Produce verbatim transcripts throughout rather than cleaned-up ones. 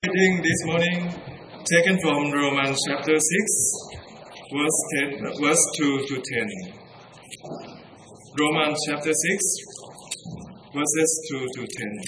Reading this morning taken from Romans chapter six, verse ten, verse two to ten. Romans chapter six, verses two to ten.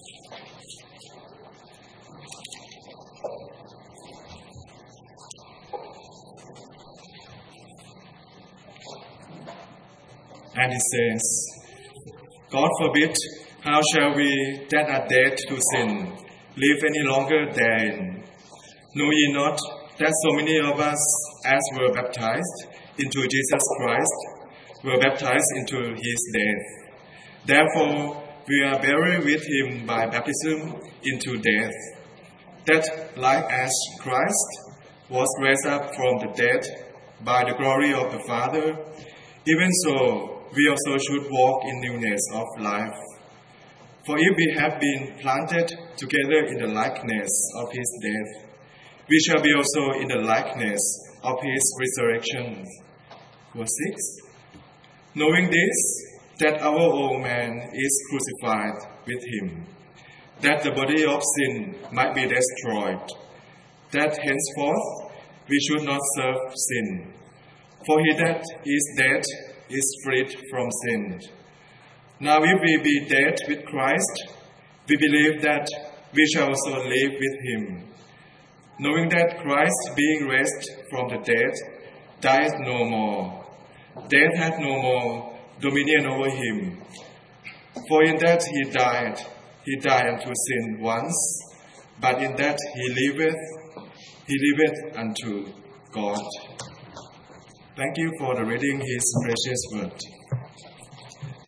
And it says, God forbid, how shall we that are dead to sin live any longer therein? Know ye not that so many of us as were baptized into Jesus Christ were baptized into his death? Therefore we are buried with him by baptism into death, that like as Christ was raised up from the dead by the glory of the Father, even so we also should walk in newness of life. For if we have been planted together in the likeness of his death, we shall be also in the likeness of his resurrection. Verse six. Knowing this, that our old man is crucified with him, that the body of sin might be destroyed, that henceforth we should not serve sin. For he that is dead is freed from sin. Now if we be dead with Christ, we believe that we shall also live with him, knowing that Christ, being raised from the dead, died no more. Death hath no more dominion over him. For in that he died, he died unto sin once, but in that he liveth, he liveth unto God. Thank you for the reading his precious word.